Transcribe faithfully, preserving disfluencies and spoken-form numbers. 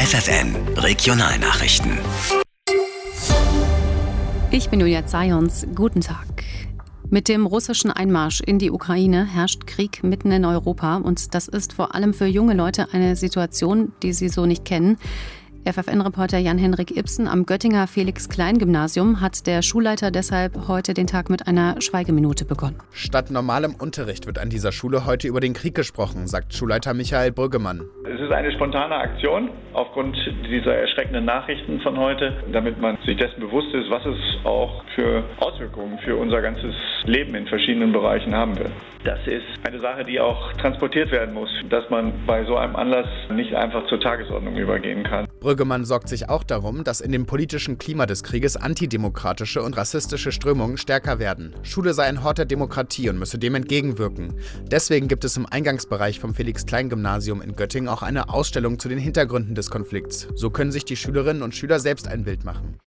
F F N Regionalnachrichten. Ich bin Julia Zajons. Guten Tag. Mit dem russischen Einmarsch in die Ukraine herrscht Krieg mitten in Europa und das ist vor allem für junge Leute eine Situation, die sie so nicht kennen. F F N-Reporter Jan-Henrik Ibsen am Göttinger Felix-Klein-Gymnasium hat der Schulleiter deshalb heute den Tag mit einer Schweigeminute begonnen. Statt normalem Unterricht wird an dieser Schule heute über den Krieg gesprochen, sagt Schulleiter Michael Brüggemann. Es ist eine spontane Aktion aufgrund dieser erschreckenden Nachrichten von heute, damit man sich dessen bewusst ist, was es auch für Auswirkungen für unser ganzes Leben in verschiedenen Bereichen haben wird. Das ist eine Sache, die auch transportiert werden muss, dass man bei so einem Anlass nicht einfach zur Tagesordnung übergehen kann. Brüggemann sorgt sich auch darum, dass in dem politischen Klima des Krieges antidemokratische und rassistische Strömungen stärker werden. Schule sei ein Hort der Demokratie und müsse dem entgegenwirken. Deswegen gibt es im Eingangsbereich vom Felix-Klein-Gymnasium in Göttingen auch eine Ausstellung zu den Hintergründen des Konflikts. So können sich die Schülerinnen und Schüler selbst ein Bild machen.